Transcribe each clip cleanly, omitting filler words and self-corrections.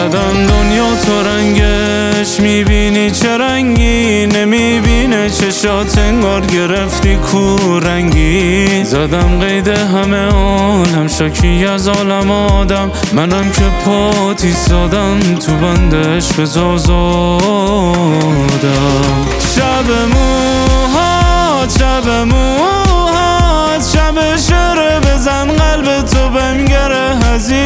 زدم دنیا تو رنگش، میبینی چه رنگی؟ نمیبینه چشات انگار گرفتی کورنگی. زدم قید همه عالم، شکی از عالم آدم، منم که پاتی سادم تو بند عشق زازادم. شب موهات شب موهات، شب شعر بزن قلب تو بهم گره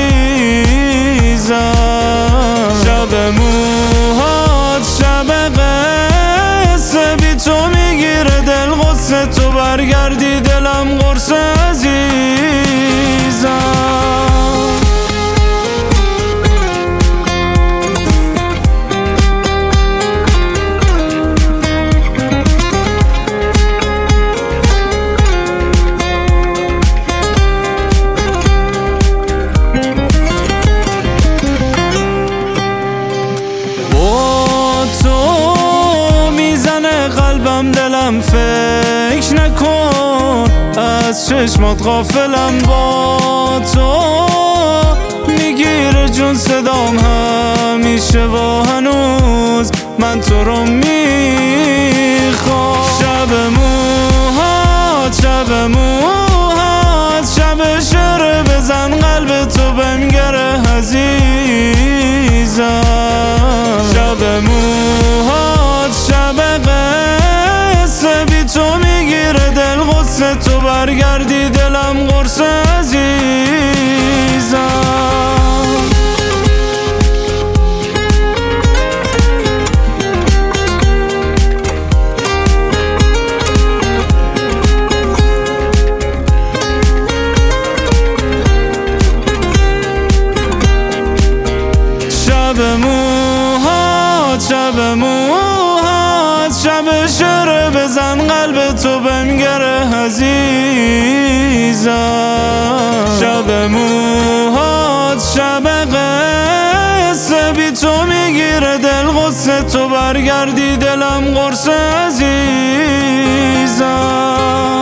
عزیزم. شب موهات شب قصه، بی تو میگیره دل غصه، تو برگردی دلم قرص عزیزم. قلبم دلم فکر نکن، از چشمات غافلم، با تو میگیره جون صدام همیشه و هنوز من تو رو میخوام. شب موهات شب موهات، شب شعر بزن قلب تو بهم گره عزیزم. شب موهات شب بی تو میگیره دل غصه، تو برگردی دلم قرص عزیزم. شب موهات شب موهات، شب شعر بزن قلب تو بهم گره عزیزم. شب موهات شب قصه، بی تو میگیره دل غصه، تو برگردی دلم قرص عزیزم.